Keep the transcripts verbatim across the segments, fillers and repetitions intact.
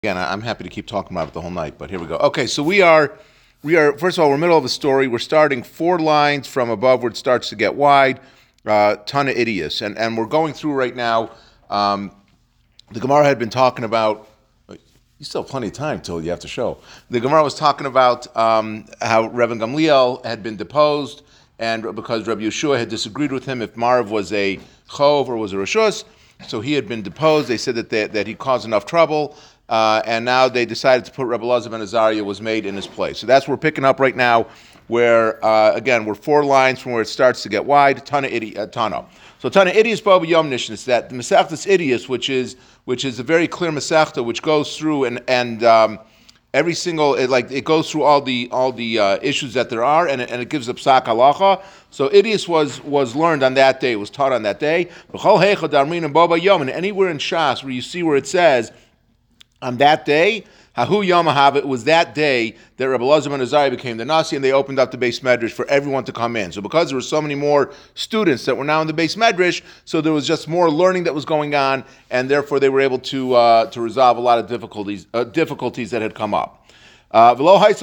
Again, I- I'm happy to keep talking about it the whole night, but here we go. Okay, so we are, we are. First of all, we're in the middle of a story. We're starting four lines from above where it starts to get wide. Uh, ton of idiots, and and we're going through right now. Um, the Gemara had been talking about. You still have plenty of time till you have to show. The Gemara was talking about um, how Rabban Gamliel had been deposed, and because Rabbi Yeshua had disagreed with him if Marv was a chov or was a rishus, so he had been deposed. They said that they, that he caused enough trouble, uh, and now they decided to put Rabbi Elazar ben Azariah was made in his place. So that's what we're picking up right now. Where uh, again we're four lines from where it starts to get wide. Tana idi, uh, Tana. So Tana Idius Baba Yom Nishan is that the Masechtas Idius, which is which is a very clear Masechta, which goes through and and um, every single it, like it goes through all the all the uh, issues that there are, and it, and it gives a psak halacha. So Idius was was learned on that day, was taught on that day. And anywhere in Shas where you see where it says on that day. Hahu Yom Ahav, it was that day that Rabbi Elazar ben Azariah became the Nasi, and they opened up the Beis Medrash for everyone to come in. So because there were so many more students that were now in the Beis Medrash, so there was just more learning that was going on, and therefore they were able to uh, to resolve a lot of difficulties uh, difficulties that had come up. Uh,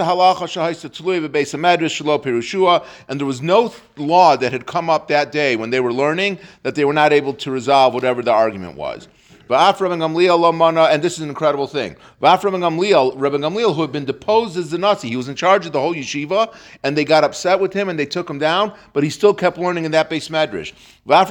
and there was no law that had come up that day when they were learning that they were not able to resolve whatever the argument was. And this is an incredible thing. Rabbi Gamliel, Rabbi Gamliel, who had been deposed as the Nasi, he was in charge of the whole yeshiva, and they got upset with him and they took him down, but he still kept learning in that Beis Medrash. Rabbi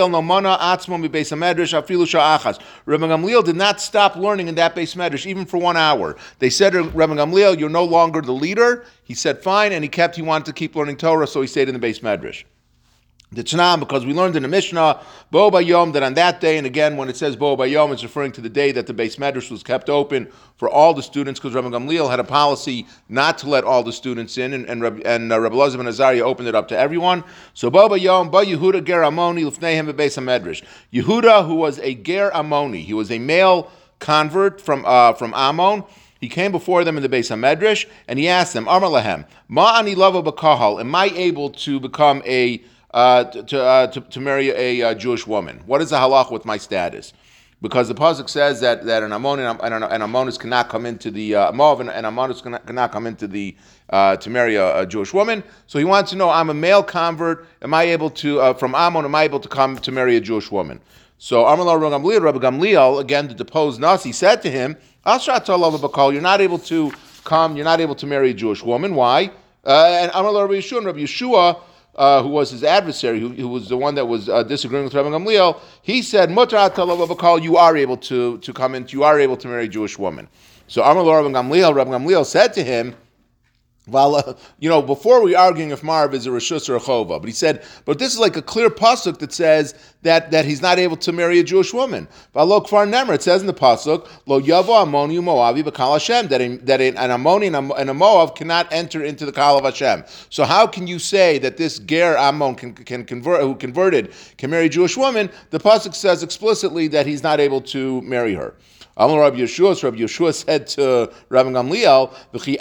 Gamliel did not stop learning in that Beis Medrash even for one hour. They said to Rabbi Gamliel, "You're no longer the leader." He said, "Fine," and he kept. He wanted to keep learning Torah, so he stayed in the Beis Medrash. The Tanam, because we learned in the Mishnah, Bo Bayom, that on that day, and again, when it says Bo Bayom, it's referring to the day that the Beis Medrash was kept open for all the students, because Rabbi Gamliel had a policy not to let all the students in, and and, Rabbi, and uh, Rabbi Elazar ben Azariah opened it up to everyone. So Bo Bayom, Bo Yehuda Ger Amoni, Lefneihem Beis HaMedrash. Yehuda, who was a Ger Amoni, he was a male convert from uh, from Ammon. He came before them in the Beis HaMedrash, and he asked them, Amar Lahem, Ma ani lava b'kahal, am I able to become a Uh, to, uh, to to marry a uh, Jewish woman? What is the halach with my status? Because the pasuk says that that an Ammon and an, an Ammonis cannot come into the uh, Moab, and an Ammonis cannot, cannot come into the uh, to marry a, a Jewish woman. So he wants to know: I'm a male convert. Am I able to uh, from Ammon? Am I able to come to marry a Jewish woman? So Amar Rabbi Gamliel, Rabbi Gamliel, again the deposed Nasi, said to him, Asrat Talav Bakal, you're not able to come. You're not able to marry a Jewish woman. Why? Uh, and Amar Rabbi Yeshua, and Rabbi Yeshua. Uh, who was his adversary, who, who was the one that was uh, disagreeing with Rabbi Gamliel, he said, "Mutar Bakal, you are able to to come in, you are able to marry a Jewish woman." So Amar Rabbi Gamliel, Rabbi Gamliel said to him, well, uh, you know, before we arguing if Marv is a Rishus or a Chova, but he said, but this is like a clear pasuk that says that, that he's not able to marry a Jewish woman. It says in the pasuk, Lo Yavo Ammoni Moavi B'Kal Hashem, that, a, that an Ammoni and a Moab cannot enter into the Kal of Hashem. So how can you say that this Ger Ammon can, can convert, who converted can marry a Jewish woman? The pasuk says explicitly that he's not able to marry her. Amar Rabbi Yeshua, so Rabbi Yeshua said to Rabbi Gamliel,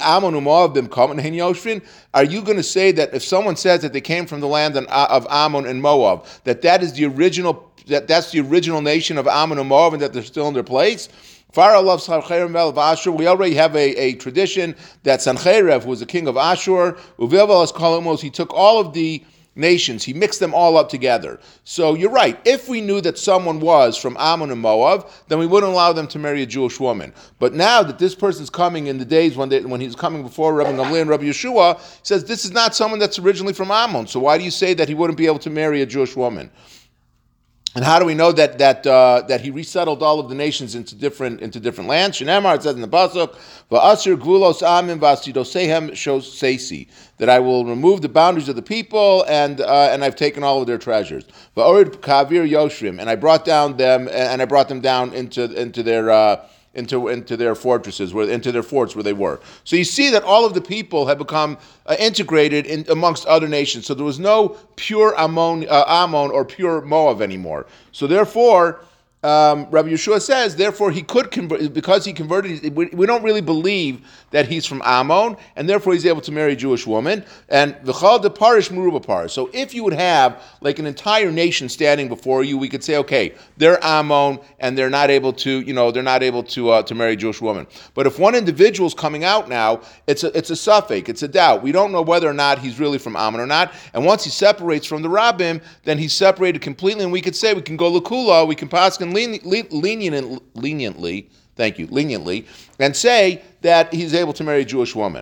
are you going to say that if someone says that they came from the land of Ammon and Moab, that that is the original, that that's the original nation of Ammon and Moab, and that they're still in their place? We already have a, a tradition that Sancherev, who was the king of Ashur, he took all of the nations, he mixed them all up together. So you're right. If we knew that someone was from Ammon and Moab, then we wouldn't allow them to marry a Jewish woman. But now that this person's coming in the days when they, when he's coming before Rabbi Gamliel and Rabbi Yeshua, he says this is not someone that's originally from Ammon. So why do you say that he wouldn't be able to marry a Jewish woman? And how do we know that that uh, that he resettled all of the nations into different into different lands? Shneimar, it says in the pasuk, "Va'asir gvulos amim v'asidosehem shosesi," that I will remove the boundaries of the people, and uh, and I've taken all of their treasures. Va'orid kavir yoshrim, and I brought down them, and I brought them down into into their. Uh, Into, into their fortresses, where into their forts where they were. So you see that all of the people have become uh, integrated in, amongst other nations. So there was no pure Ammon, uh, Ammon or pure Moab anymore. So therefore, Um, Rabbi Yeshua says, therefore, he could convert, because he converted, we, we don't really believe that he's from Ammon, and therefore he's able to marry a Jewish woman. And v'chal de parish meruba parish. So if you would have like an entire nation standing before you, we could say, okay, they're Ammon, and they're not able to, you know, they're not able to uh, to marry a Jewish woman. But if one individual's coming out now, it's a it's a suffix, it's a doubt. We don't know whether or not he's really from Ammon or not. And once he separates from the Rabbim, then he's separated completely, and we could say we can go Lakula, we can pass lenient, leniently, thank you, leniently, and say that he's able to marry a Jewish woman.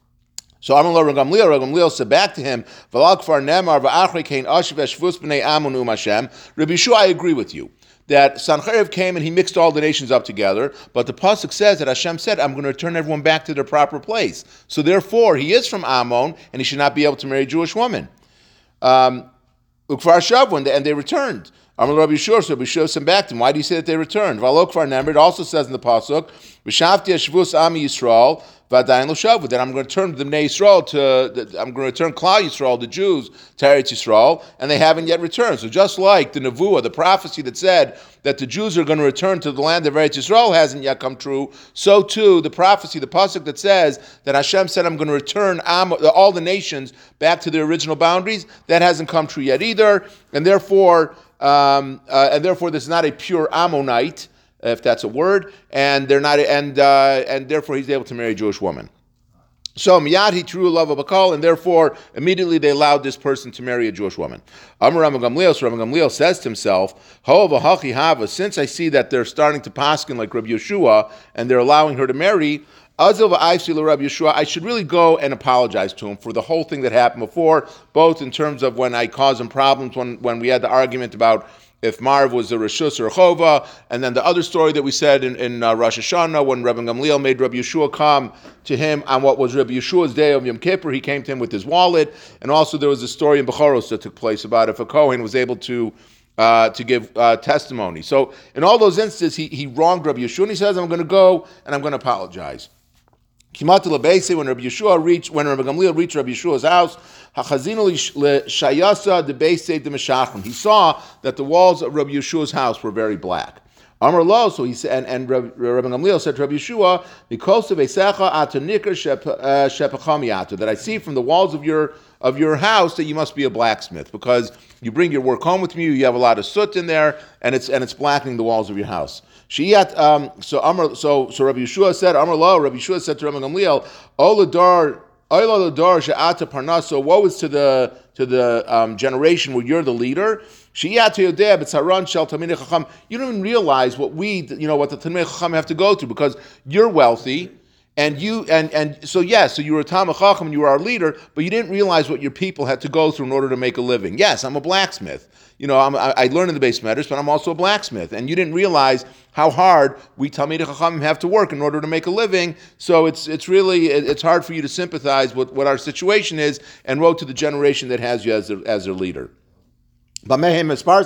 So Amar Rav Gamliel, Rav Gamliel said back to him, V'al kfar nemar v'achrei kein ashiv eshvus b'nei Ammon um Hashem. Rabbi Yeshua, I agree with you that Sancheriv came and he mixed all the nations up together, but the pasuk says that Hashem said, I'm going to return everyone back to their proper place. So therefore, he is from Ammon, and he should not be able to marry a Jewish woman. Um, Ukfar Shavun, and they returned. Amar Rabbi Yeshua, so Rabbi Yeshua sent back to him. Why do you say that they returned? V'alo kfar nemar, it also says in the pasuk, V'shavti eshvus ami Yisrael, v'adayin lo shavu, that I'm going to turn the Bnei Yisrael to, I'm going to turn Klal Yisrael, the Jews, to Eretz Yisrael, and they haven't yet returned. So just like the Nevuah, the prophecy that said that the Jews are going to return to the land of Eretz Yisrael hasn't yet come true, so too the prophecy, the pasuk that says that Hashem said, I'm going to return all the nations back to their original boundaries, that hasn't come true yet either, and therefore, um, uh, and therefore this is not a pure Ammonite, if that's a word, and they're not, and uh, and therefore he's able to marry a Jewish woman. So miyad he true love of Bakal, and therefore immediately they allowed this person to marry a Jewish woman. Amar Rama Gamliel, so Rama Gamliel says to himself, Hova hachi hava, since I see that they're starting to paskin like Rabbi Yeshua, and they're allowing her to marry, Azil v'aivsi Rabbi Yeshua, I should really go and apologize to him for the whole thing that happened before, both in terms of when I caused him problems, when, when we had the argument about if Marv was a Rishus or a Chova, and then the other story that we said in, in uh, Rosh Hashanah, when Rabbi Gamliel made Rabbi Yeshua come to him on what was Rabbi Yeshua's day of Yom Kippur, he came to him with his wallet, and also there was a story in Bechoros that took place about if a Kohen was able to uh, to give uh, testimony. So in all those instances, he, he wronged Rabbi Yeshua, and he says, I'm going to go and I'm going to apologize. Kimat Lebeise, when Rabbi Yeshua reached, when Rabbi Gamliel reached Rabbi Yeshua's house, he saw that the walls of Rabbi Yeshua's house were very black. Amar lo, so he said, and, and Rabbi, Rabbi Gamliel said to Rabbi Yeshua, that I see from the walls of your of your house that you must be a blacksmith, because you bring your work home with you, you have a lot of soot in there, and it's and it's blackening the walls of your house. Shiyat, um, so Amar, so so Rabbi Yeshua said, Amar lo, Rabbi Yeshua said to Rabbi Gamliel, Oladar. So woe is to the to the um, generation where you're the leader. You don't even realize what we, you know, what the Talmidei Chacham have to go through, because you're wealthy, and you and and so yes, yeah, so you were a Talmidei Chacham and you were our leader, but you didn't realize what your people had to go through in order to make a living. Yes, I'm a blacksmith. You know, I'm, I, I learned in the Beis Medrash, but I'm also a blacksmith, and you didn't realize how hard we Talmidei Chachamim have to work in order to make a living. So it's it's really it's hard for you to sympathize with what our situation is, and woe to the generation that has you as their, as their leader. How they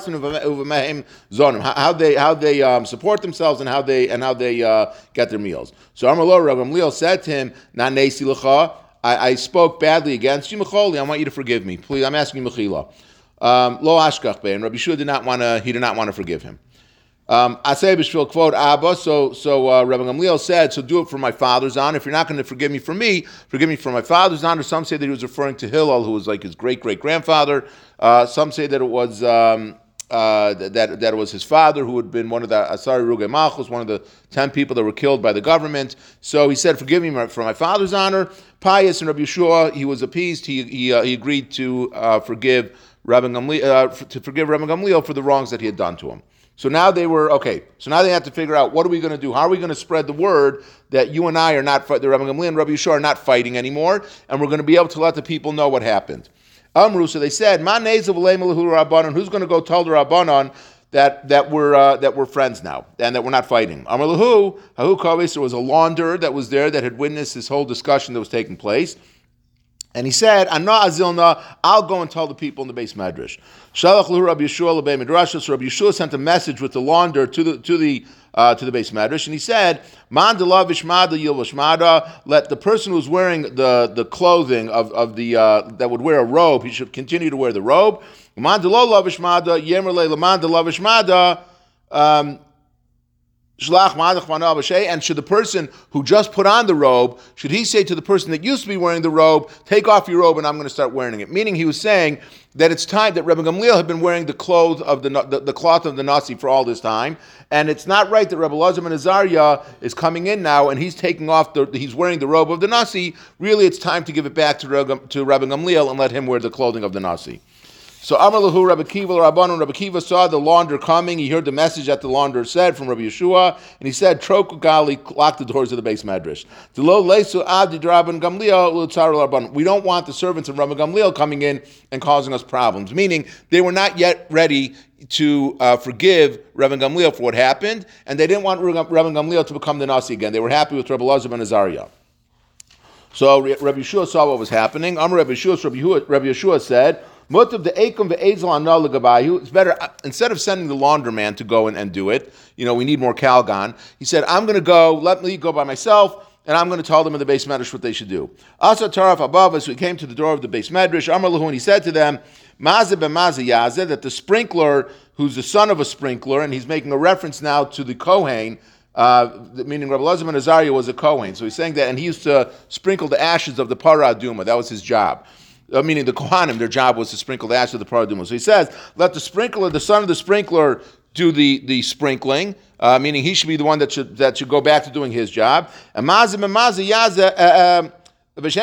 how they um, support themselves and how they and how they uh, get their meals. So Amar lo, Rabbi Gamliel said to him, Na neisi lecha, I spoke badly against you, Mecholi. I want you to forgive me, please. I'm asking you, Mechila. Um, lo ashkach be, and Rabbi Yeshua did not want to. He did not want to forgive him. Um, Asay b'shvil kvod Abba. So, so uh, Rabbi Gamliel said, "So do it for my father's honor. If you're not going to forgive me for me, forgive me for my father's honor." Some say that he was referring to Hillel, who was like his great great grandfather. Uh, some say that it was um, uh, that that it was his father, who had been one of the Asari Rugei Malchus, one of the ten people that were killed by the government. So he said, "Forgive me for my father's honor." Pious and Rabbi Yeshua, he was appeased. He he, uh, he agreed to uh, forgive. Rabbi Gamliel, uh, to forgive Rabbi Gamliel for the wrongs that he had done to him. So now they were, okay, so now they had to figure out, what are we going to do? How are we going to spread the word that you and I are not, the Rabbi Gamliel and Rabbi Yeshua are not fighting anymore, and we're going to be able to let the people know what happened. Amru, so they said, Ma nezav le'melahu Rabbanon, who's going to go tell the Rabbanon that that we're uh, that we're friends now, and that we're not fighting? Amar lahu, hahu kaves, there was a launderer that was there that had witnessed this whole discussion that was taking place. And he said, Anna azilna, I'll go and tell the people in the Beis Medrash. Shalach lu Rabbi Yeshua lebei Midrash. So Rabbi Yeshua sent a message with the launder to the to the uh, to the Beis Medrash, and he said, Man delav ishmada yilvash mada. Let the person who's wearing the, the clothing of of the uh, that would wear a robe, he should continue to wear the robe. Man delav ishmada yemer le leman delav ishmada. Um, and should the person who just put on the robe, should he say to the person that used to be wearing the robe, take off your robe and I'm going to start wearing it? Meaning he was saying that it's time that Rebbe Gamliel had been wearing the clothes of the, the, the cloth of the Nasi for all this time, and it's not right that Rebbe Elazar ben Azariah is coming in now and he's taking off the, he's wearing the robe of the Nasi. Really, it's time to give it back to Rebbe, to Rebbe Gamliel and let him wear the clothing of the Nasi. So Amar Lahu Rabbi Kiva Rabbanon, Rabbi Kiva saw the launder coming. He heard the message that the launder said from Rabbi Yeshua, and he said, Troku Gali, lock the doors of the base medrash. We don't want the servants of Rabbi Gamliel coming in and causing us problems. Meaning, they were not yet ready to uh, forgive Rabbi Gamliel for what happened, and they didn't want Rabbi Gamliel to become the Nasi again. They were happy with Rabbi Elazar ben Azariah. So Rabbi Yeshua saw what was happening. Amar Rabbi Yeshua, Rabbi Yeshua said, it's better, instead of sending the laundryman to go and, and do it, you know, we need more Calgon. He said, I'm going to go, let me go by myself, and I'm going to tell them in the base medrash what they should do. Asa Taraf above us, we came to the door of the base medrash. Amar Lahu, and he said to them, Mazeh ben Mazeh Yazeh, that the sprinkler, who's the son of a sprinkler, and he's making a reference now to the Kohen, uh, meaning Rabbi Elazar ben Azariah was a Kohen. So he's saying that, and he used to sprinkle the ashes of the Parah Aduma. That was his job. Uh, meaning the Kohanim, their job was to sprinkle the ashes of the Parah Aduma. So he says, let the sprinkler, the son of the sprinkler, do the, the sprinkling, uh, meaning he should be the one that should that should go back to doing his job. And Mazeh ben Mazeh Yazeh, that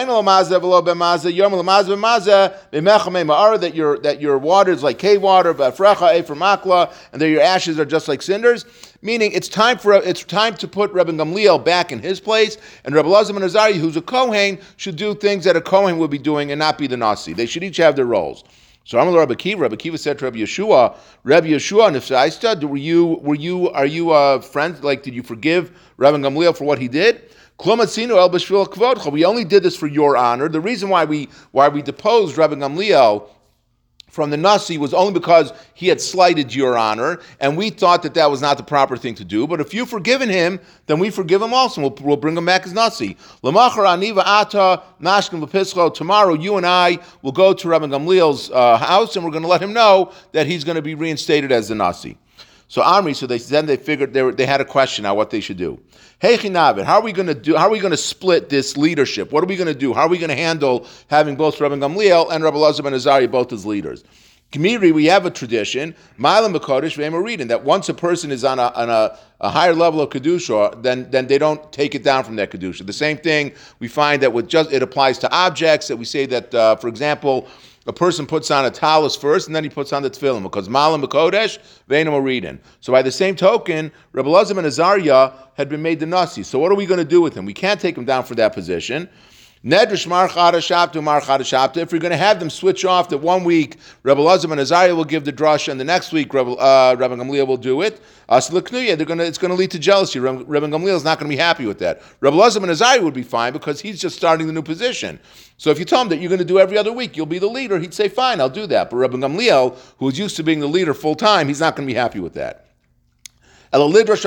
your that your water is like cave water, and that your ashes are just like cinders. Meaning, it's time for it's time to put Rebbe Gamliel back in his place, and Rebbe Elazar ben Azariah, who's a Kohen, should do things that a Kohen would be doing and not be the Nasi. They should each have their roles. So Amar Rabbi Kiva, Rabbi Kiva said to Rabbi Yeshua, Rabbi Yeshua, Nifsaista, were you were you are you a friend? Like, did you forgive Rebbe Gamliel for what he did? We only did this for your honor. The reason why we why we deposed Rebbe Gamliel from the Nasi was only because he had slighted your honor, and we thought that that was not the proper thing to do. But if you've forgiven him, then we forgive him also, and we'll, we'll bring him back as Nasi. Tomorrow, you and I will go to Rebbe Gamliel's uh, house, and we're going to let him know that he's going to be reinstated as the Nasi. So Amri, so they then they figured they were, they had a question now what they should do. Hey Chinavid, how are we going to do? How are we going to split this leadership? What are we going to do? How are we going to handle having both Rebbe Gamliel and Rebbe Elazar ben Azariah both as leaders? Gemiri, we have a tradition, Ma'alim b'kodesh ve'emoridin, that once a person is on a on a, a higher level of kedusha, then then they don't take it down from that kedusha. The same thing we find that with just it applies to objects. That we say that, uh, for example, a person puts on a talus first, and then he puts on the tefillin, because Ma'alim b'kodesh ve'emoridin. So by the same token, Rebbe Elazar ben Azariah had been made the Nasi. So what are we going to do with him? We can't take him down for that position. Nedrish mar chada shapta, mar chada shapta. If we're going to have them switch off, that one week Rebbe Elazar ben Azariah will give the drush, and the next week Rebbe, uh, Rebbe Gamliel will do it. Uh, so they're going to, it's going to lead to jealousy. Rebbe, Rebbe Gamliel is not going to be happy with that. Rebbe Elazar ben Azariah would be fine because he's just starting the new position. So if you tell him that you're going to do every other week, you'll be the leader, he'd say, fine, I'll do that. But Rebbe Gamliel, who is used to being the leader full time, he's not going to be happy with that. Let them do a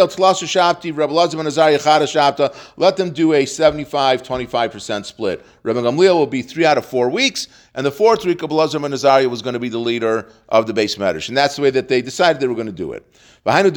seventy-five twenty-five percent split. Rebbe Gamliel will be three out of four weeks, and the fourth week, Rebbe Elazar ben Azariah was going to be the leader of the base medrash. And that's the way that they decided they were going to do it. That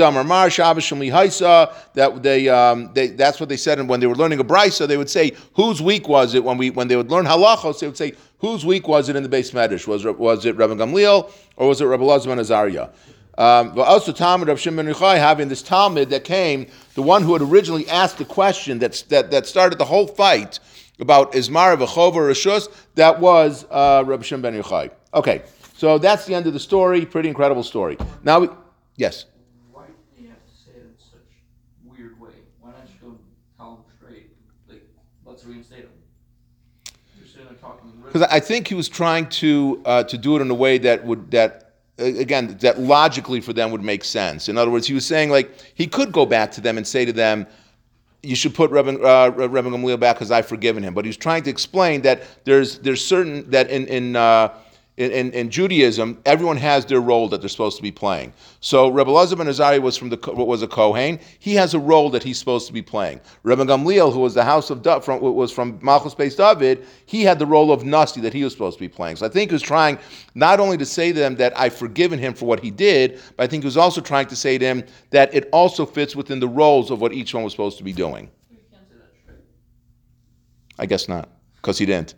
they, um, they, that's what they said, and when they were learning a brisa, they would say, whose week was it? When we when they would learn halachos, they would say, whose week was it in the base medrash? Was it, was it Rebbe Gamliel, or was it Rebbe Elazar ben Azariah? Um, but also Talmud of Shimon ben Yochai, having this Talmud that came, the one who had originally asked the question that that, that started the whole fight about Izmar v'chova rishus, that was uh, Rabbi Shimon ben Yochai. Okay, so that's the end of the story. Pretty incredible story. Now, we, yes. Why do you have to say it in such a weird way? Why not just go tell them straight? Like, let's reinstate them. You're sitting there talking. Because I think he was trying to uh, to do it in a way that would that. Again, that logically for them would make sense. In other words, he was saying, like, he could go back to them and say to them, you should put Rebbe, uh, Rebbe Gamliel back because I've forgiven him. But he was trying to explain that there's there's certain, that in in uh, in, in, in Judaism, everyone has their role that they're supposed to be playing. So Rebbe Elazar ben Azariah was from the was a Kohen. He has a role that he's supposed to be playing. Rebbe Gamliel, who was the house of da, from was from Malchus Beis David, he had the role of Nasi that he was supposed to be playing. So I think he was trying not only to say to them that I've forgiven him for what he did, but I think he was also trying to say to him that it also fits within the roles of what each one was supposed to be doing. You can't say that straight. I guess not, because he didn't.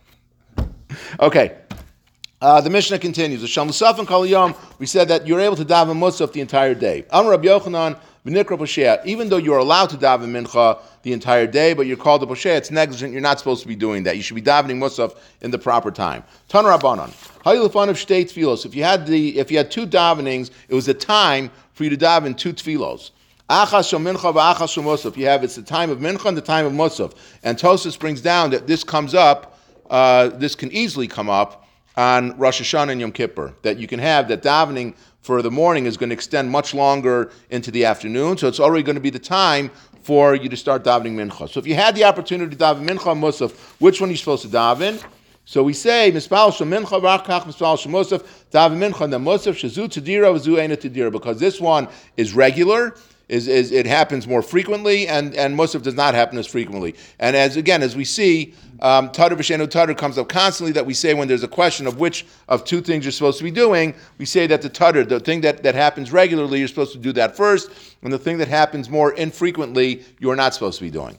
Okay. Uh, the Mishnah continues. Shal Musaf and Kol Yom, we said that you're able to daven Musaf the entire day. Amar Rabbi Yochanan, v'nikra Poshea. Even though you're allowed to daven Mincha the entire day, but you're called a Poshea, it's negligent. You're not supposed to be doing that. You should be davening Musaf in the proper time. Tan Rabbanan. Hayilafan of Shtei Tfilos. If you had the, if you had two davenings, it was a time for you to daven two Tfilos. Achas shel mincha v'achas shel musaf. You have it's the time of mincha and the time of musaf. And Tosfos brings down that this comes up. Uh, this can easily come up on Rosh Hashanah and Yom Kippur. That you can have that davening for the morning is going to extend much longer into the afternoon. So it's already going to be the time for you to start davening mincha. So if you had the opportunity to daven mincha and musaf, which one are you supposed to daven? So we say mispal shel mincha v'achach mispal shel musaf daven mincha and then musaf shazu tadira v'zu eina tadira, because this one is regular. Is, is it happens more frequently, and, and Musaf does not happen as frequently. And as again, as we see, um, Tadr v'shenu Tadr comes up constantly, that we say when there's a question of which of two things you're supposed to be doing, we say that the Tadr, the thing that, that happens regularly, you're supposed to do that first, and the thing that happens more infrequently, you're not supposed to be doing.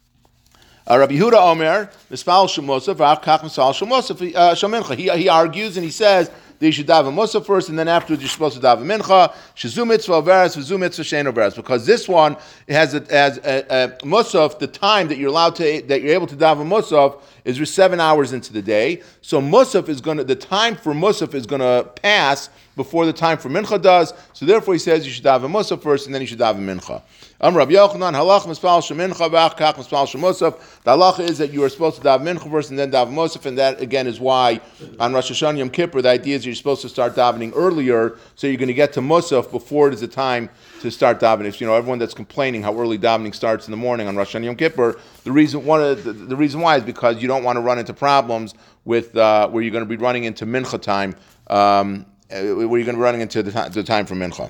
Uh, Rabbi Yehuda Omer, Mispal Shel Musaf, V'achach Mispal Shel Musaf, Shel Mincha. He he argues and he says that you should daven Musaf first, and then afterwards you're supposed to daven Mincha. Shezu mitzvah veres, v'zu mitzvah she'eino veres, because this one has a, as a, a Musaf, the time that you're allowed to that you're able to daven Musaf is seven hours into the day. So Musaf is going to the time for Musaf is going to pass before the time for Mincha does. So therefore he says you should daven Musaf first, and then you should daven Mincha. Am Rabbi Yochanan, halach mispal shel mincha v'achach mispal shel musaf. The halacha is that you are supposed to daven mincha first and then daven musaf, and that again is why on Rosh Hashanah Yom Kippur the idea is you're supposed to start davening earlier, so you're going to get to musaf before it is the time to start davening. If you know everyone that's complaining how early davening starts in the morning on Rosh Hashanah Yom Kippur, the reason one of the, the reason why is because you don't want to run into problems with uh, where you're going to be running into mincha time, um, where you're going to be running into the, time, the time for mincha.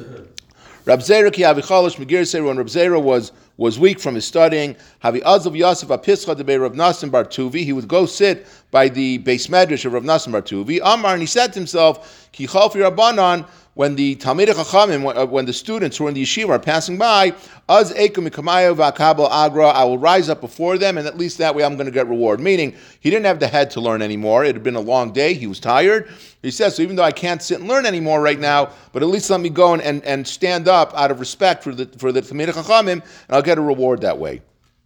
Rab Zera ki avichalish megir say when Rab Zera was was weak from his studying, Havi Azov Yosef Apischa de Rav Nassim Bar Tuvi, he would go sit by the base medrash of Rav Nassim Bar Tuvi. Amar, and he said to himself, Ki Chalfi Rabbanan, when the Talmidei Chachamim, when the students who are in the yeshiva are passing by, Az Eikum Mikamayo V'Akabel Agra, I will rise up before them, and at least that way I'm going to get reward. Meaning, he didn't have the head to learn anymore. It had been a long day. He was tired. He says, so even though I can't sit and learn anymore right now, but at least let me go and, and, and stand up out of respect for the for the Talmidei Chachamim, and I'll get a reward that way.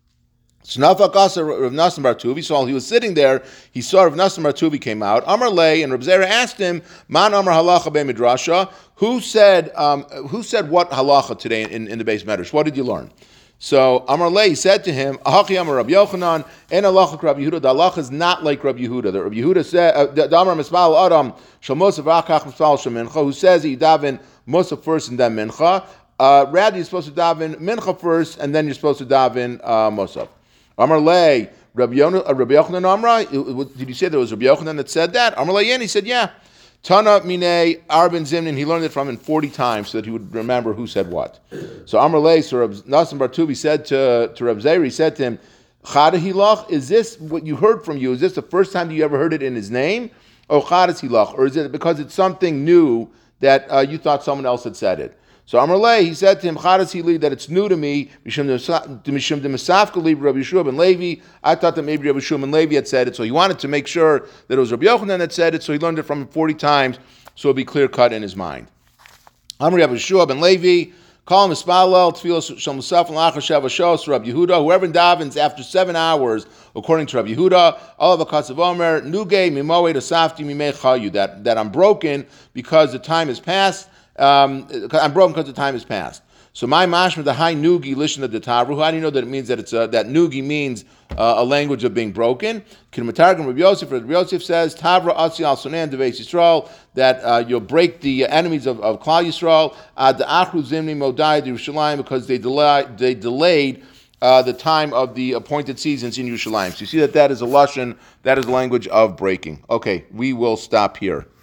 So Nafakasa Rav Nassim Bar Tuvi, so while he was sitting there, he saw Rav Nassim Bar Tuvi came out. Amar Lei, and Rav Zera asked him, Man Amar Halacha Be Midrasha, who said um, who said what halacha today in, in the base medrash? What did you learn? So Amar Lei said to him, Ahachi Amar Rabbi Yochanan, En halacha Rabbi Yehuda. The halacha is not like Rabbi Yehuda. The Rabbi Yehuda said, uh, Amar Mispal Adam Shal Musaf V'Achach Mispal Shal Mincha, who says he daven Musaf first and then Mincha. Uh, rather, you're supposed to daven Mincha first and then you're supposed to daven uh, Musaf. Amar Lei, Rabbi Yochanan Amra, did you say there was Rabbi Yochanan that said that? Amar Lei, and he said, yeah. Tana Mine Arben Zimnin, he learned it from him forty times so that he would remember who said what. So Amar Lei, so Rab Nassim Bar Tuvi said to, to Rab Zeri, he said to him, Chada Hilach, is this what you heard from you? Is this the first time you ever heard it in his name? Or Chadas Hilach, or is it because it's something new that uh, you thought someone else had said it? So Amar Lei, he said to him, Chadas Hili, that it's new to me, Mishum de Mesafka Rabbi Yeshua ben Levi. I thought that maybe Rabbi Yeshua ben Levi had said it, so he wanted to make sure that it was Rabbi Yochanan that said it, so he learned it from him forty times, so it'll be clear cut in his mind. Amar Rabbi Yeshua ben Levi, call him Espalel, Tfilos Shal Musaf and Lachar Sheva Shos, Rabbi Yehuda, whoever davens after seven hours, according to Rabbi Yehuda, Olav HaKatzav Omer, Nuge Mimoe Tosafti Mimei Chayu, that that I'm broken because the time has passed. Um, I'm broken because the time has passed. So my mashma the high nugi lishna de tavru. How do you know that it means that it's uh, that nugi means uh, a language of being broken? Kinematargum Rabbi Yosef. Rabbi Yosef says tavra atzi al sonan deveis Yisrael, that uh, you'll break the enemies of, of Klal Yisrael. Ad achru zimni modai de Yerushalayim, because they delayed they delayed uh, the time of the appointed seasons in Yerushalayim. So you see that that is a lashon, that is language of breaking. Okay, we will stop here.